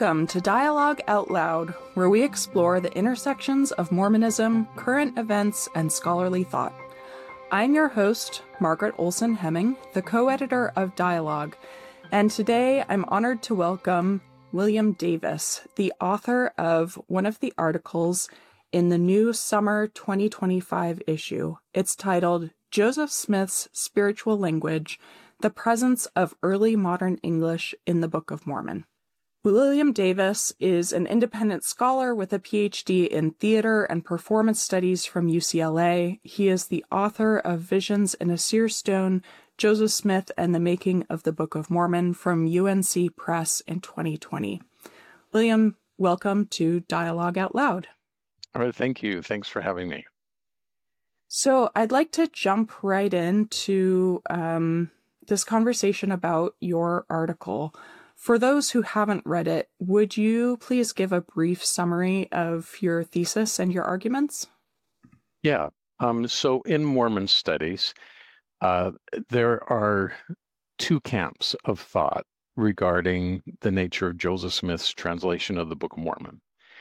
Welcome to Dialogue Out Loud, where we explore the intersections of Mormonism, current events, and scholarly thought. I'm your host, Margaret Olson Hemming, the co-editor of Dialogue, and today I'm honored to welcome William Davis, the author of one of the articles in the new summer 2025 issue. It's titled Joseph Smith's Spiritual Language, The Presence of Early Modern English in the Book of Mormon. William Davis is an independent scholar with a PhD in theater and performance studies from UCLA. He is the author of Visions in a Seer Stone, Joseph Smith and the Making of the Book of Mormon from UNC Press in 2020. William, welcome to Dialogue Out Loud. All right, thank you. Thanks for having me. So I'd like to jump right into this conversation about your article. For those who haven't read it, would you please give a brief summary of your thesis and your arguments? Yeah. So in Mormon studies, there are two camps of thought regarding the nature of Joseph Smith's translation of the Book of Mormon.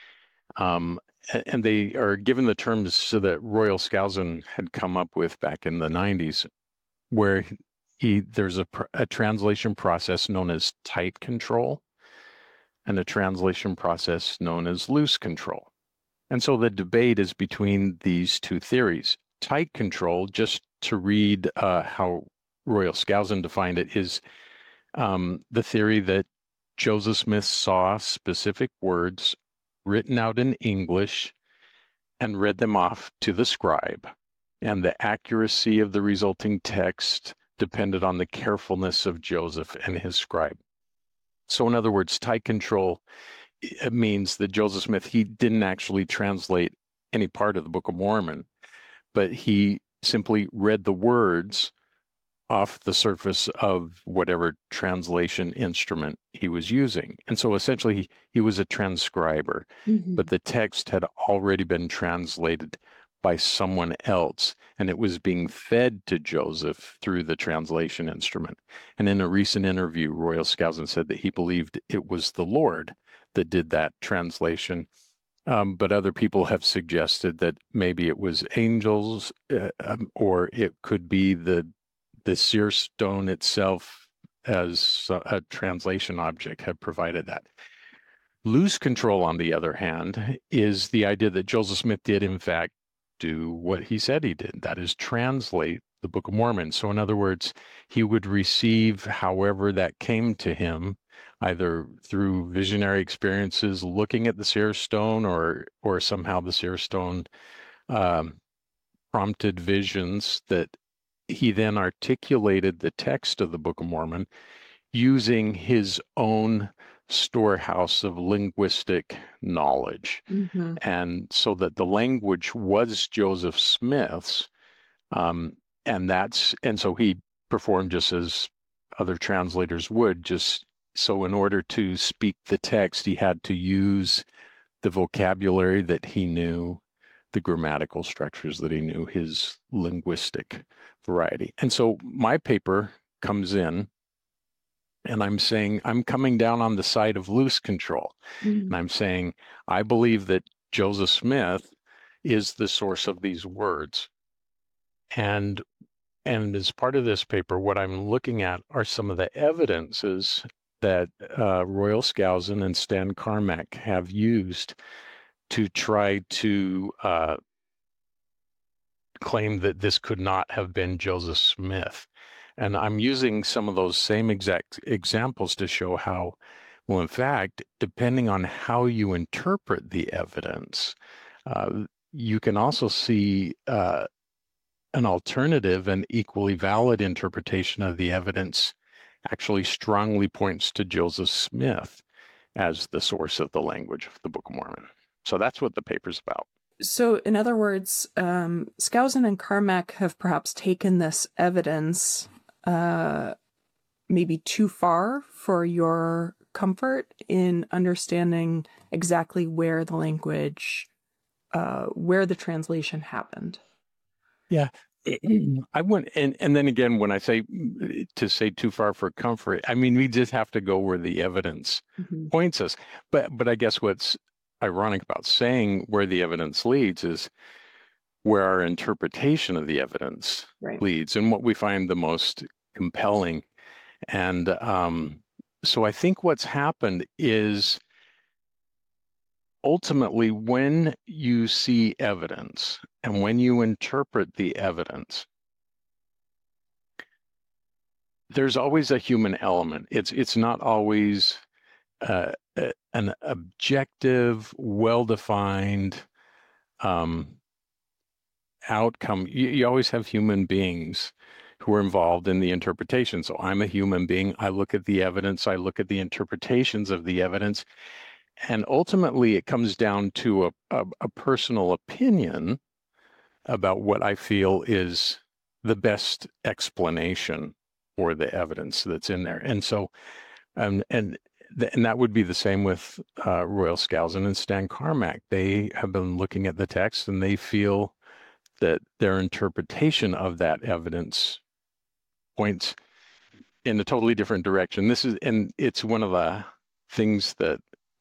And they are given the terms that Royal Skousen had come up with back in the 90s, where there's a translation process known as tight control and a translation process known as loose control. And so the debate is between these two theories. Tight control, just to read how Royal Skousen defined it, is the theory that Joseph Smith saw specific words written out in English and read them off to the scribe, and the accuracy of the resulting text depended on the carefulness of Joseph and his scribe. So in other words, tight control, it means that Joseph Smith, he didn't actually translate any part of the Book of Mormon, but he simply read the words off the surface of whatever translation instrument he was using. And so essentially he was a transcriber, but the text had already been translated by someone else, and it was being fed to Joseph through the translation instrument. And in a recent interview, Royal Skousen said that he believed it was the Lord that did that translation. But other people have suggested that maybe it was angels, or it could be the seer stone itself as a translation object had provided that. Loose control, on the other hand, is the idea that Joseph Smith did, in fact, do what he said he did, that is, translate the Book of Mormon. So in other words, he would receive however that came to him, either through visionary experiences looking at the seer stone, or somehow the seer stone prompted visions that he then articulated the text of the Book of Mormon using his own storehouse of linguistic knowledge. And so that the language was Joseph Smith's, and so he performed just as other translators would, just so in order to speak the text, he had to use the vocabulary that he knew, the grammatical structures that he knew, his linguistic variety. And so my paper comes in, and I'm saying I'm coming down on the side of loose control. And I'm saying I believe that Joseph Smith is the source of these words. And as part of this paper, what I'm looking at are some of the evidences that Royal Skousen and Stan Carmack have used to try to claim that this could not have been Joseph Smith. And I'm using some of those same exact examples to show how, well, in fact, depending on how you interpret the evidence, you can also see an alternative and equally valid interpretation of the evidence actually strongly points to Joseph Smith as the source of the language of the Book of Mormon. So that's what the paper's about. So, in other words, Skousen and Carmack have perhaps taken this evidence maybe too far for your comfort in understanding exactly where the language, where the translation happened. Yeah, I wouldn't, and then again, when I say to say too far for comfort, I mean, we just have to go where the evidence points us. But I guess what's ironic about saying where the evidence leads is where our interpretation of the evidence Right. leads and what we find the most compelling. And so I think what's happened is ultimately when you see evidence and when you interpret the evidence, there's always a human element. It's not always an objective, well-defined outcome. You always have human beings who are involved in the interpretation. So I'm a human being. I look at the evidence. I look at the interpretations of the evidence. And ultimately, it comes down to a personal opinion about what I feel is the best explanation for the evidence that's in there. And so, and that would be the same with Royal Skousen and Stan Carmack. They have been looking at the text and they feel that their interpretation of that evidence points in a totally different direction. And it's one of the things that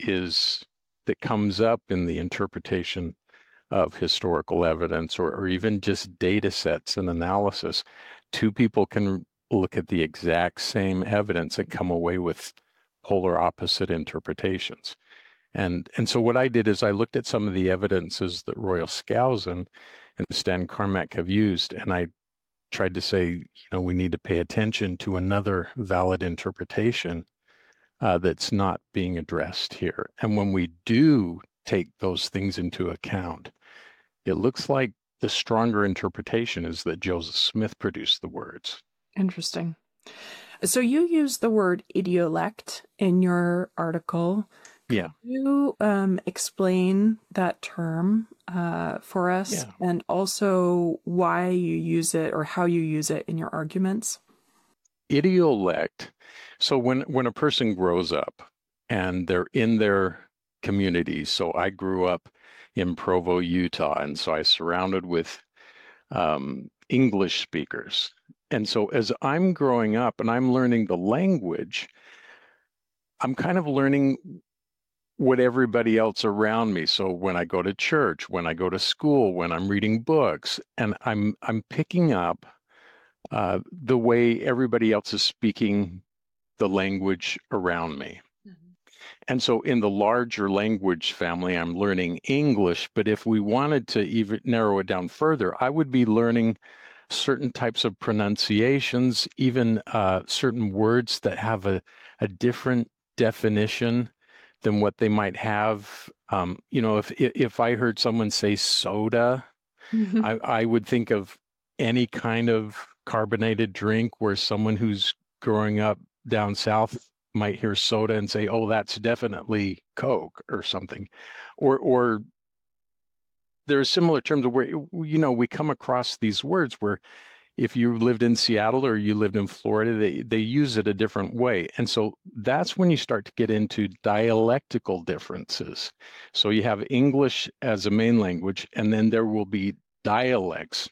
comes up in the interpretation of historical evidence or even just data sets and analysis. Two people can look at the exact same evidence and come away with polar opposite interpretations. And so what I did is I looked at some of the evidences that Royal Skousen and Stan Carmack have used, and I tried to say, we need to pay attention to another valid interpretation that's not being addressed here. And when we do take those things into account, it looks like the stronger interpretation is that Joseph Smith produced the words. Interesting. So you use the word idiolect in your article. Yeah. Could you explain that term for us, Yeah. and also why you use it or how you use it in your arguments? Idiolect. So when a person grows up and they're in their community, so I grew up in Provo, Utah, and so I was surrounded with English speakers. And so as I'm growing up and I'm learning the language, I'm kind of learning what everybody else around me. So when I go to church, when I go to school, when I'm reading books, and I'm picking up the way everybody else is speaking the language around me. And so in the larger language family, I'm learning English, but if we wanted to even narrow it down further, I would be learning certain types of pronunciations, even certain words that have a different definition than what they might have. If I heard someone say soda, I would think of any kind of carbonated drink where someone who's growing up down south might hear soda and say, oh, that's definitely Coke or something. Or there are similar terms where, we come across these words where if you lived in Seattle or you lived in Florida, they use it a different way. And so that's when you start to get into dialectical differences. So you have English as a main language, and then there will be dialects,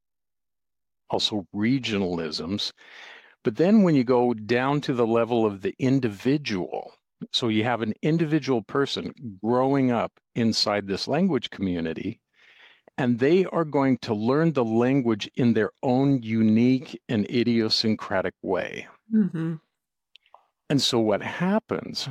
also regionalisms. But then when you go down to the level of the individual, so you have an individual person growing up inside this language community, and they are going to learn the language in their own unique and idiosyncratic way. And so what happens,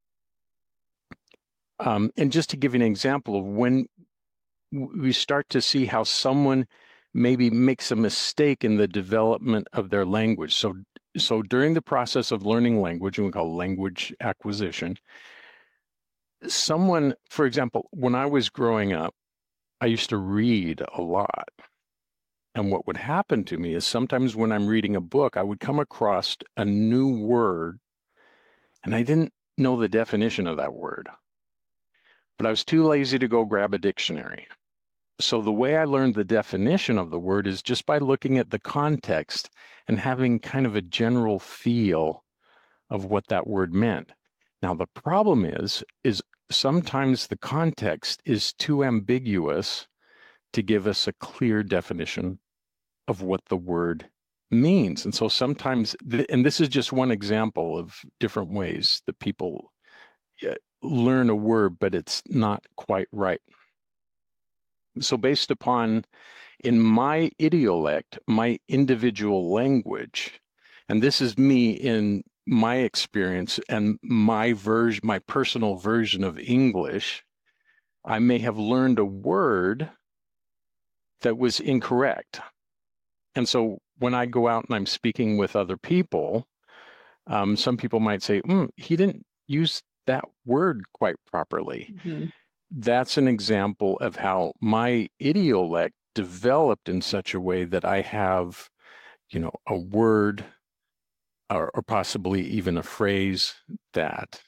and just to give you an example of when we start to see how someone maybe makes a mistake in the development of their language. So during the process of learning language, and we call language acquisition, someone, for example, when I was growing up, I used to read a lot. And what would happen to me is sometimes when I'm reading a book, I would come across a new word and I didn't know the definition of that word, but I was too lazy to go grab a dictionary. So the way I learned the definition of the word is just by looking at the context and having kind of a general feel of what that word meant. Now, the problem is sometimes the context is too ambiguous to give us a clear definition of what the word means. And so sometimes, and this is just one example of different ways that people learn a word, but it's not quite right. So based upon, in my idiolect, my individual language, and this is me in my experience and my version, my personal version of English, I may have learned a word that was incorrect. And so when I go out and I'm speaking with other people, some people might say, he didn't use that word quite properly. Mm-hmm. That's an example of how my idiolect developed in such a way that I have, a word or possibly even a phrase that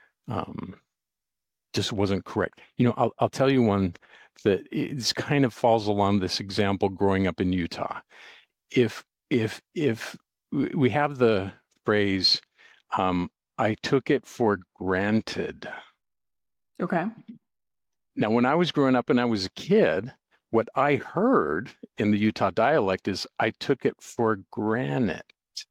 just wasn't correct. I'll tell you one that it's kind of falls along this example growing up in Utah. If we have the phrase, I took it for granted. Okay. Now, when I was growing up and I was a kid, what I heard in the Utah dialect is, I took it for granted.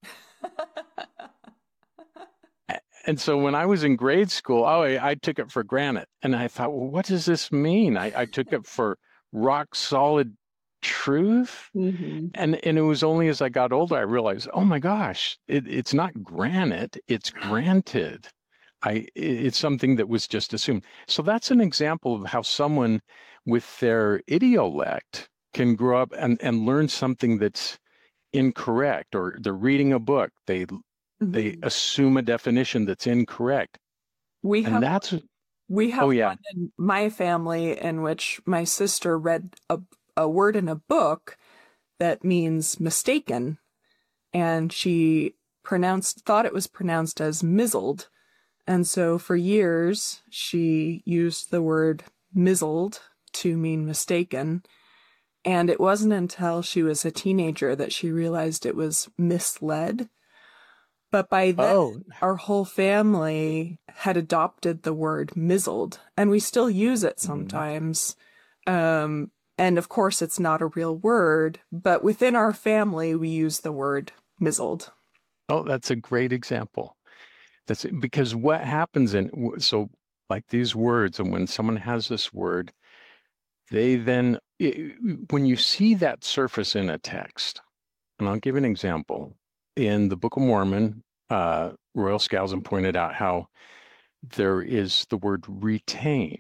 And so when I was in grade school, I took it for granted. And I thought, well, what does this mean? I took it for rock solid truth. Mm-hmm. And it was only as I got older, I realized, oh my gosh, it's not granite, it's granted. It's something that was just assumed. So that's an example of how someone with their idiolect can grow up and learn something that's incorrect, or they're reading a book, they assume a definition that's incorrect. We have Oh, yeah. one in my family in which my sister read a word in a book that means mistaken, and she thought it was pronounced as mizzled. And so for years, she used the word mizzled to mean mistaken. And it wasn't until she was a teenager that she realized it was misled. But by then, our whole family had adopted the word mizzled, and we still use it sometimes. And of course, it's not a real word, but within our family, we use the word mizzled. Oh, that's a great example. That's because what happens so like these words, and when someone has this word, they then, when you see that surface in a text, and I'll give an example. In the Book of Mormon, Royal Skousen pointed out how there is the word retain.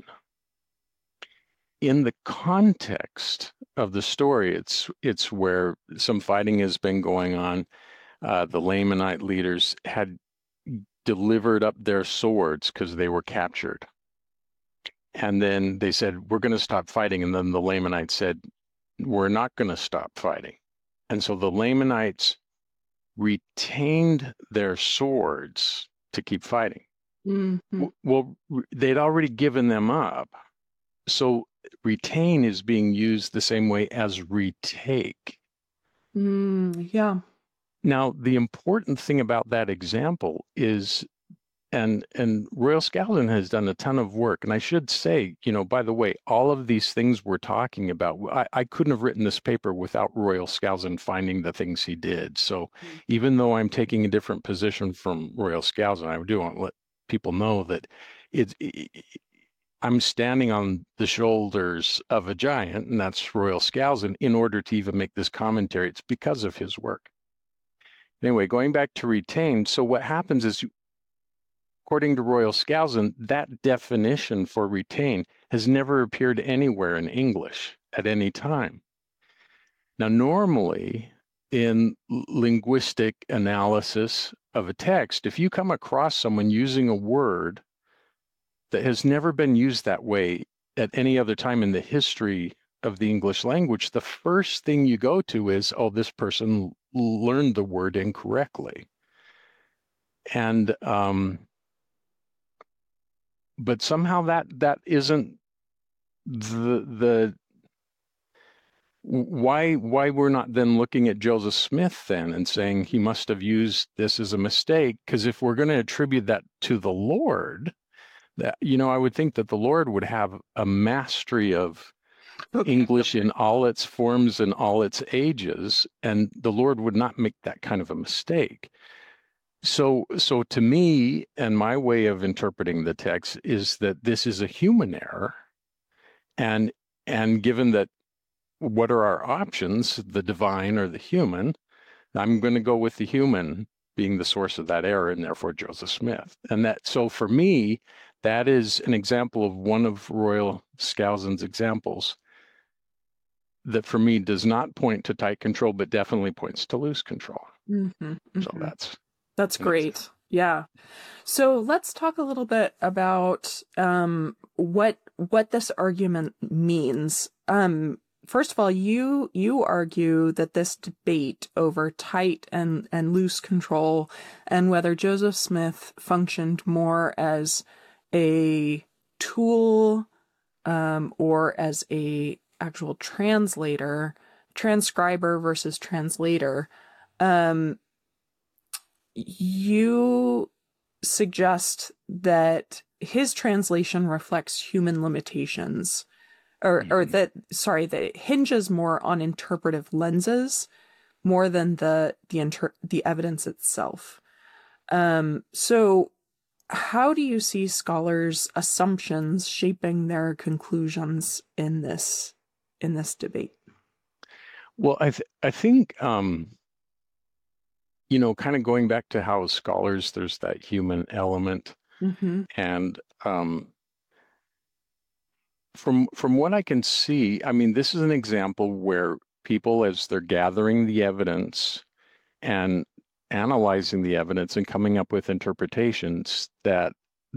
In the context of the story, it's where some fighting has been going on. The Lamanite leaders had delivered up their swords because they were captured. And then they said, we're going to stop fighting. And then the Lamanites said, we're not going to stop fighting. And so the Lamanites retained their swords to keep fighting. Mm-hmm. Well, they'd already given them up. So retain is being used the same way as retake. Yeah. Now, the important thing about that example is, and Royal Skousen has done a ton of work. And I should say, by the way, all of these things we're talking about, I couldn't have written this paper without Royal Skousen finding the things he did. So even though I'm taking a different position from Royal Skousen, I do want to let people know that I'm standing on the shoulders of a giant, and that's Royal Skousen, in order to even make this commentary. It's because of his work. Anyway, going back to retain, so what happens is, according to Royal Skousen, that definition for retain has never appeared anywhere in English at any time. Now, normally in linguistic analysis of a text, if you come across someone using a word that has never been used that way at any other time in the history of the English language, the first thing you go to is, oh, this person learned the word incorrectly. And but somehow that isn't the why we're not then looking at Joseph Smith then and saying he must have used this as a mistake. Because if we're going to attribute that to the Lord, that I would think that the Lord would have a mastery of English in all its forms and all its ages, and the Lord would not make that kind of a mistake. So to me, and my way of interpreting the text is that this is a human error, and given that, what are our options, the divine or the human? I'm going to go with the human being the source of that error, and therefore Joseph Smith. And so for me, that is an example of one of Royal Skousen's examples that for me does not point to tight control, but definitely points to loose control. Mm-hmm, mm-hmm. So that's great. Yeah. So let's talk a little bit about what this argument means. First of all, you argue that this debate over tight and loose control, and whether Joseph Smith functioned more as a tool or as a actual transcriber versus translator, you suggest that his translation reflects human limitations, or that it hinges more on interpretive lenses more than the evidence itself. So how do you see scholars' assumptions shaping their conclusions in this debate? Well, I think kind of going back to how scholars, there's that human element, mm-hmm. and from what I can see, I mean, this is an example where people, as they're gathering the evidence and analyzing the evidence and coming up with interpretations, that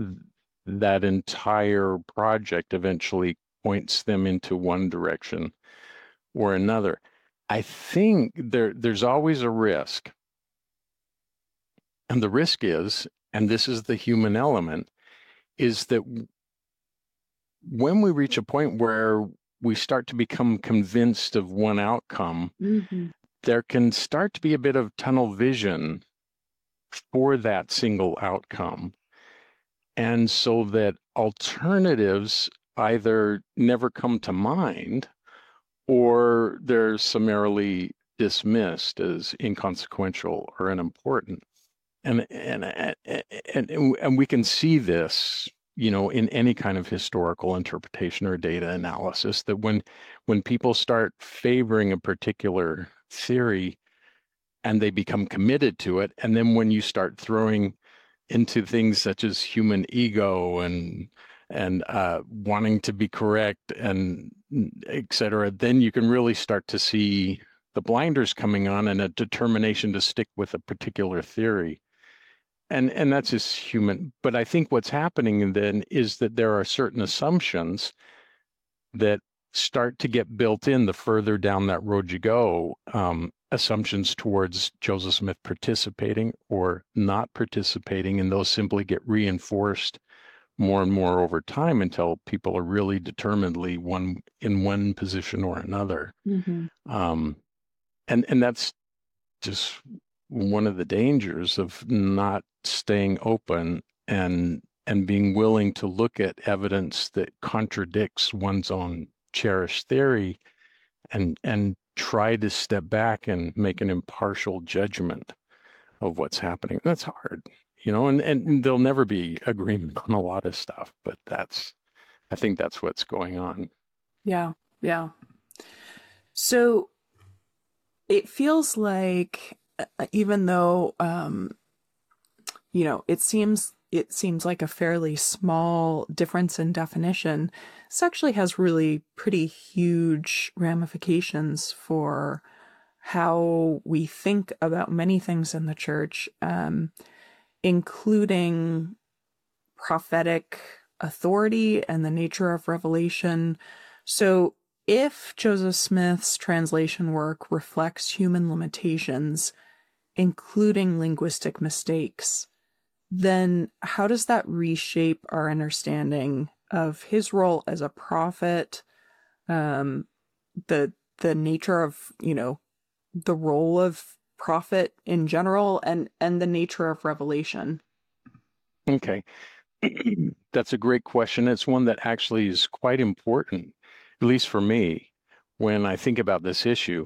entire project eventually points them into one direction or another. I think there's always a risk. And the risk is, and this is the human element, is that when we reach a point where we start to become convinced of one outcome, mm-hmm. there can start to be a bit of tunnel vision for that single outcome. And so that alternatives either never come to mind or they're summarily dismissed as inconsequential or unimportant. And we can see this, in any kind of historical interpretation or data analysis, that when people start favoring a particular theory and they become committed to it, and then when you start throwing into things such as human ego and wanting to be correct and et cetera, then you can really start to see the blinders coming on and a determination to stick with a particular theory. And that's just human. But I think what's happening then is that there are certain assumptions that start to get built in the further down that road you go, assumptions towards Joseph Smith participating or not participating, and those simply get reinforced more and more over time until people are really determinedly in one position or another. Mm-hmm. And that's just one of the dangers of not staying open and being willing to look at evidence that contradicts one's own cherished theory and try to step back and make an impartial judgment of what's happening. That's hard, and there'll never be agreement on a lot of stuff, but I think that's what's going on. Yeah. Yeah. So it feels like, even though, it seems like a fairly small difference in definition, this actually has really pretty huge ramifications for how we think about many things in the church, including prophetic authority and the nature of revelation. So if Joseph Smith's translation work reflects human limitations, including linguistic mistakes, then how does that reshape our understanding of his role as a prophet, the nature of, the role of prophet in general, and the nature of revelation? Okay. That's a great question. It's one that actually is quite important. at least for me, when I think about this issue.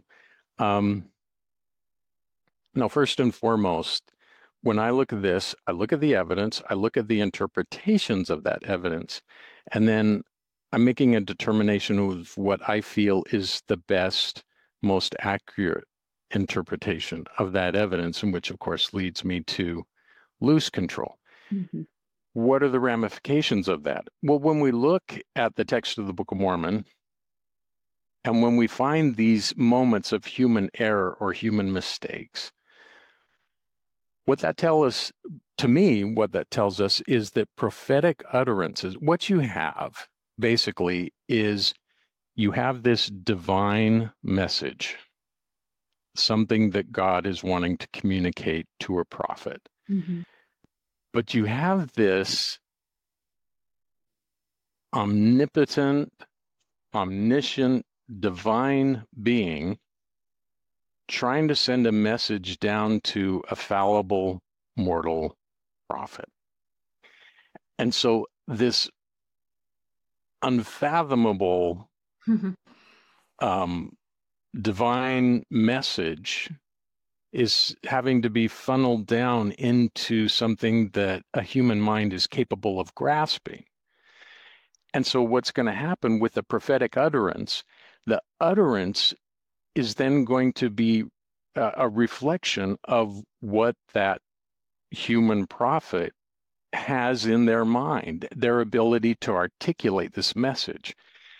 Now, first and foremost, when I look at this, I look at the evidence, I look at the interpretations of that evidence, and then I'm making a determination of what I feel is the best, most accurate interpretation of that evidence, and which, of course, leads me to loose control. Mm-hmm. What are the ramifications of that? Well, when we look at the text of the Book of Mormon, and when we find these moments of human error or human mistakes, what that tells us, to me, what that tells us is that prophetic utterances, what you have basically is you have this divine message, something that God is wanting to communicate to a prophet. Mm-hmm. But you have this omnipotent, omniscient, divine being trying to send a message down to a fallible mortal prophet. And so this unfathomable divine message is having to be funneled down into something that a human mind is capable of grasping. And so what's going to happen with the prophetic utterance, the utterance is then going to be a reflection of what that human prophet has in their mind, their ability to articulate this message.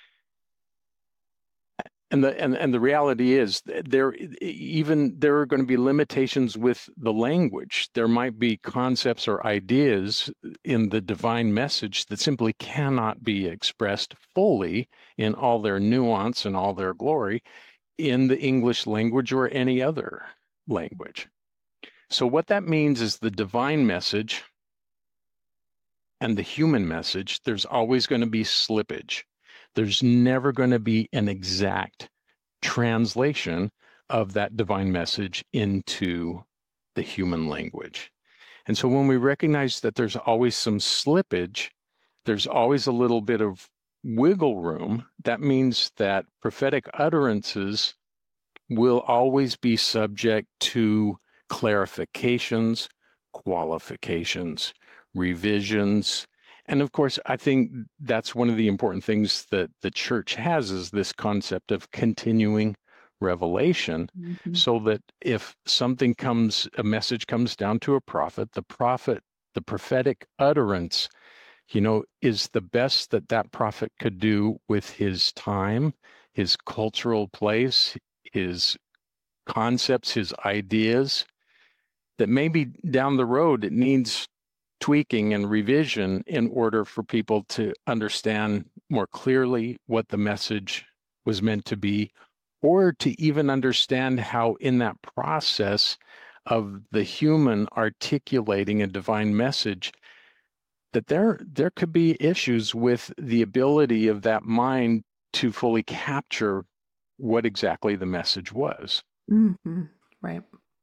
And the reality is there are going to be limitations with the language. There might be concepts or ideas in the divine message that simply cannot be expressed fully in all their nuance and all their glory in the English language or any other language. So what that means is the divine message and the human message, there's always going to be slippage. There's never going to be an exact translation of that divine message into the human language. And so when we recognize that there's always some slippage, there's always a little bit of wiggle room, that means that prophetic utterances will always be subject to clarifications, qualifications, revisions. And of course, I think that's one of the important things that the church has is this concept of continuing revelation, so that if a message comes down to a prophet, the prophetic utterance, is the best that that prophet could do with his time, his cultural place, his concepts, his ideas, that maybe down the road it needs tweaking and revision in order for people to understand more clearly what the message was meant to be, or to even understand how in that process of the human articulating a divine message, that there could be issues with the ability of that mind to fully capture what exactly the message was. Mm-hmm. Right.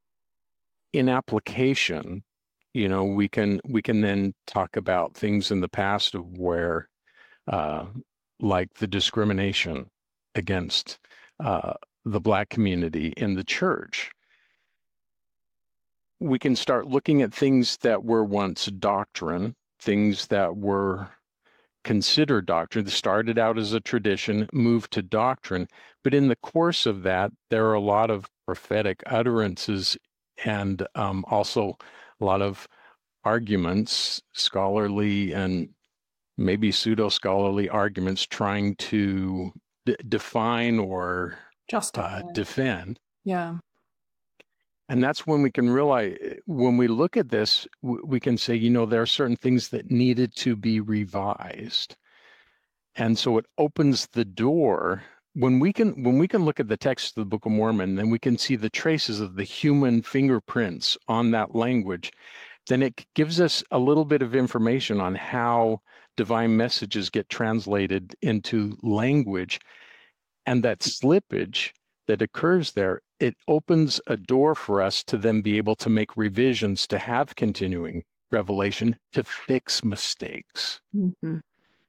In application, we can then talk about things in the past of where, like the discrimination against the Black community in the church. We can start looking at things that were once doctrine, things that were considered doctrine, that started out as a tradition, moved to doctrine. But in the course of that, there are a lot of prophetic utterances and also a lot of arguments, scholarly and maybe pseudo-scholarly arguments trying to define or Justify. Defend. Yeah. And that's when we can realize, when we look at this, we can say, there are certain things that needed to be revised. And so it opens the door. When we can look at the text of the Book of Mormon, then we can see the traces of the human fingerprints on that language. Then it gives us a little bit of information on how divine messages get translated into language. And that slippage that occurs there, it opens a door for us to then be able to make revisions, to have continuing revelation, to fix mistakes. Mm-hmm.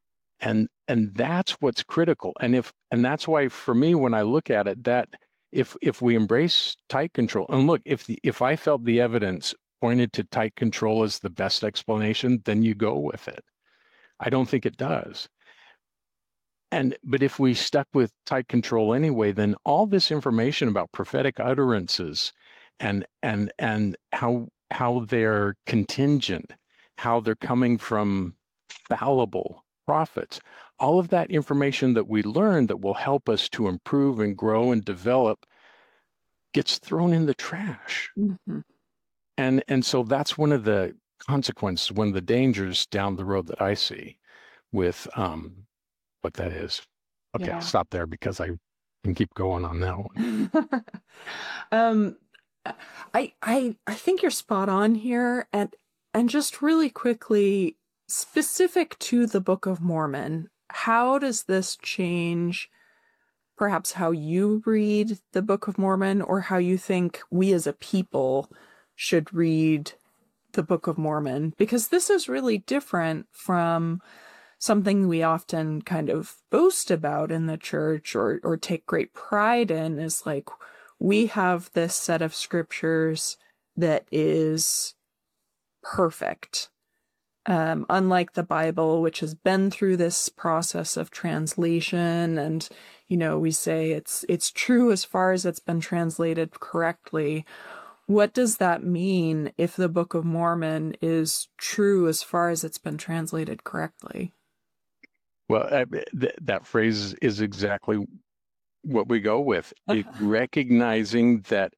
And that's what's critical. And that's why for me, when I look at it, that if we embrace tight control, and look, if I felt the evidence pointed to tight control as the best explanation, then you go with it. I don't think it does. But if we stuck with tight control anyway, then all this information about prophetic utterances and how they're contingent, how they're coming from fallible prophets, all of that information that we learn that will help us to improve and grow and develop gets thrown in the trash. Mm-hmm. And so that's one of the consequences, one of the dangers down the road that I see with what that is. Okay, Yeah. I'll stop there because I can keep going on that one. I think you're spot on here, and just really quickly, specific to the Book of Mormon, how does this change perhaps how you read the Book of Mormon, or how you think we as a people should read the Book of Mormon? Because this is really different from something we often kind of boast about in the church or take great pride in, is like, we have this set of scriptures that is perfect. Unlike the Bible, which has been through this process of translation, and, we say it's true as far as it's been translated correctly. What does that mean if the Book of Mormon is true as far as it's been translated correctly? Well, that phrase is exactly what we go with. Recognizing that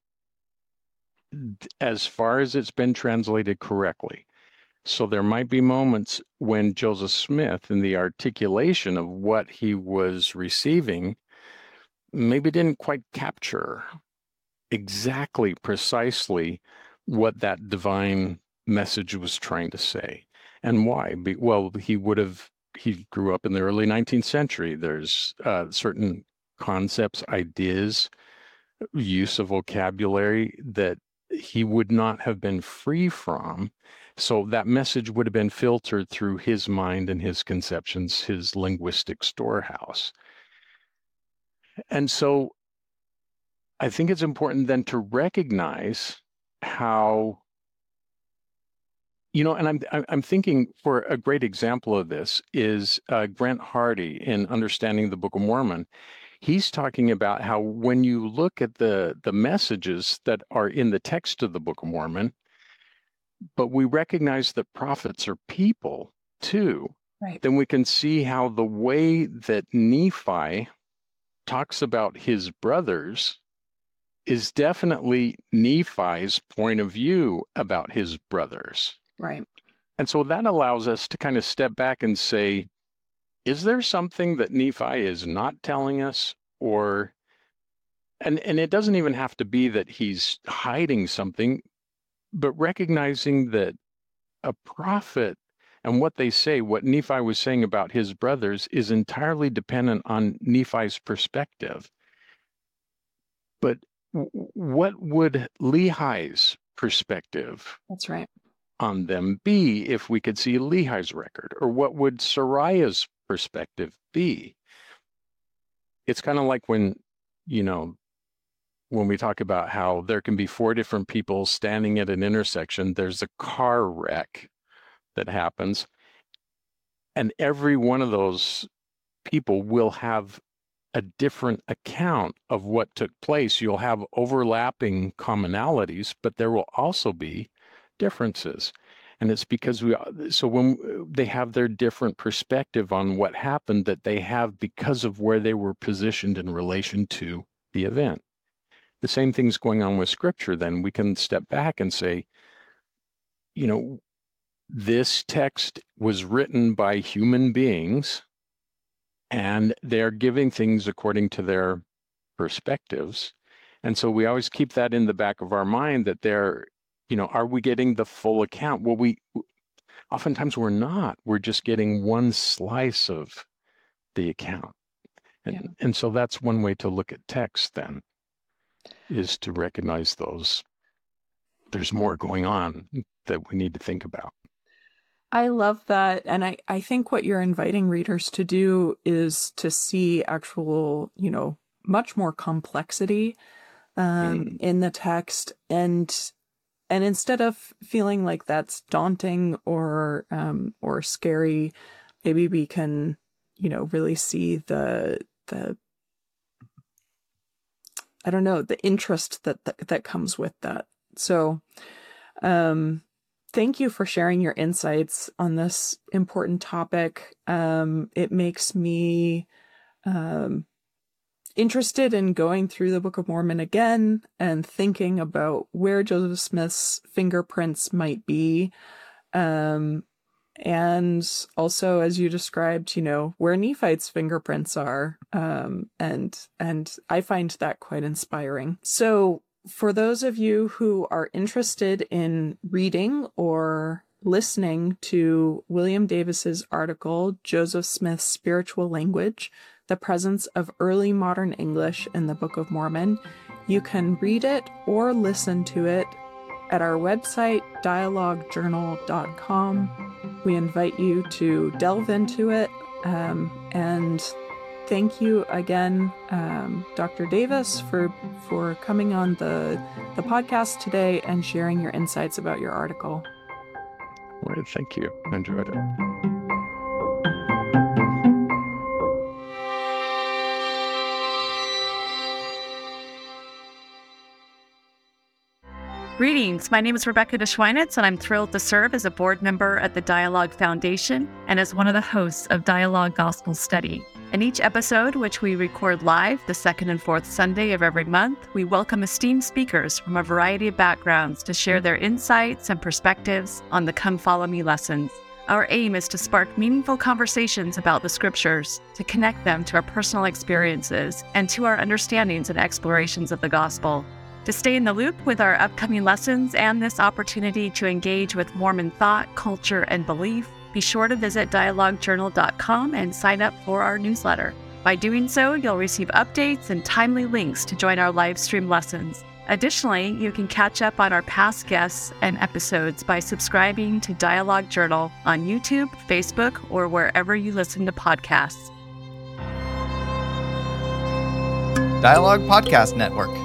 as far as it's been translated correctly. So there might be moments when Joseph Smith, in the articulation of what he was receiving, maybe didn't quite capture exactly, precisely what that divine message was trying to say. And why? Well, he grew up in the early 19th century. There's certain concepts, ideas, use of vocabulary that he would not have been free from. So that message would have been filtered through his mind and his conceptions, his linguistic storehouse. And so I think it's important then to recognize how, and I'm thinking, for a great example of this is Grant Hardy in Understanding the Book of Mormon. He's talking about how when you look at the messages that are in the text of the Book of Mormon, but we recognize that prophets are people too, Right. Then we can see how the way that Nephi talks about his brothers is definitely Nephi's point of view about his brothers. Right. And so that allows us to kind of step back and say, is there something that Nephi is not telling us? And it doesn't even have to be that he's hiding something, but recognizing that a prophet and what they say, what Nephi was saying about his brothers, is entirely dependent on Nephi's perspective. But what would Lehi's perspective That's right. on them be if we could see Lehi's record? Or what would Sariah's perspective be? It's kind of like when we talk about how there can be 4 different people standing at an intersection, there's a car wreck that happens, and every one of those people will have a different account of what took place. You'll have overlapping commonalities, but there will also be differences. And it's because when they have their different perspective on what happened, that they have because of where they were positioned in relation to the event. The same thing's going on with Scripture. Then we can step back and say, this text was written by human beings, and they're giving things according to their perspectives. And so we always keep that in the back of our mind, that are we getting the full account? Well, oftentimes we're not. We're just getting one slice of the account. And so that's one way to look at text then, is to recognize there's more going on that we need to think about. I love that. And I think what you're inviting readers to do is to see actual, much more complexity in the text. And instead of feeling like that's daunting or scary, maybe we can, really see the I don't know, the interest that comes with that. So, thank you for sharing your insights on this important topic. It makes me interested in going through the Book of Mormon again and thinking about where Joseph Smith's fingerprints might be. And also, as you described, where Nephi's fingerprints are. And I find that quite inspiring. So for those of you who are interested in reading or listening to William Davis's article, Joseph Smith's Spiritual Language, The Presence of Early Modern English in the Book of Mormon, you can read it or listen to it at our website, dialoguejournal.com. We invite you to delve into it. And thank you again, Dr. Davis, for coming on the podcast today and sharing your insights about your article. Well, thank you. I enjoyed it. Greetings, my name is Rebecca DeSchweinitz, and I'm thrilled to serve as a board member at the Dialogue Foundation and as one of the hosts of Dialogue Gospel Study. In each episode, which we record live the second and fourth Sunday of every month, we welcome esteemed speakers from a variety of backgrounds to share their insights and perspectives on the Come Follow Me lessons. Our aim is to spark meaningful conversations about the scriptures, to connect them to our personal experiences and to our understandings and explorations of the gospel. To stay in the loop with our upcoming lessons and this opportunity to engage with Mormon thought, culture, and belief, be sure to visit dialoguejournal.com and sign up for our newsletter. By doing so, you'll receive updates and timely links to join our live stream lessons. Additionally, you can catch up on our past guests and episodes by subscribing to Dialogue Journal on YouTube, Facebook, or wherever you listen to podcasts. Dialogue Podcast Network.